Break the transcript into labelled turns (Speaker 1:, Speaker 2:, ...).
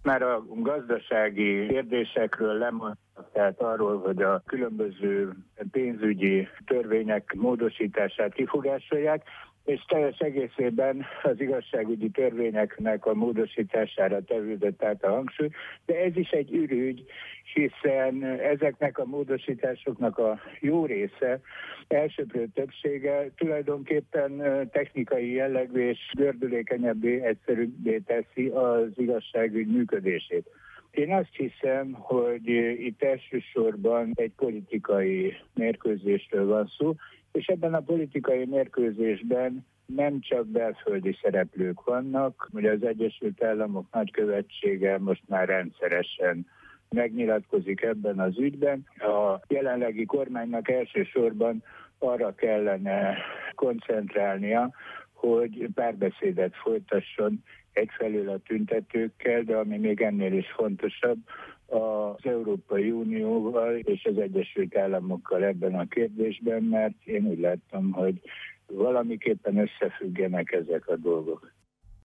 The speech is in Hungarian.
Speaker 1: Már a gazdasági kérdésekről lemondtak, tehát arról, hogy a különböző pénzügyi törvények módosítását kifogásolják, és teljes egészében az igazságügyi törvényeknek a módosítására tevődött át a hangsúly, de ez is egy ürügy, hiszen ezeknek a módosításoknak a jó része, elsöprő többsége tulajdonképpen technikai jellegű és gördülékenyebbé, egyszerűbbé teszi az igazságügy működését. Én azt hiszem, hogy itt elsősorban egy politikai mérkőzésről van szó, és ebben a politikai mérkőzésben nem csak belföldi szereplők vannak, ugye az Egyesült Államok nagykövetsége most már rendszeresen megnyilatkozik ebben az ügyben. A jelenlegi kormánynak elsősorban arra kellene koncentrálnia, hogy párbeszédet folytasson egyfelől a tüntetőkkel, de ami még ennél is fontosabb, az Európai Unióval és az Egyesült Államokkal ebben a kérdésben, mert én úgy láttam, hogy valamiképpen összefüggenek ezek a dolgok.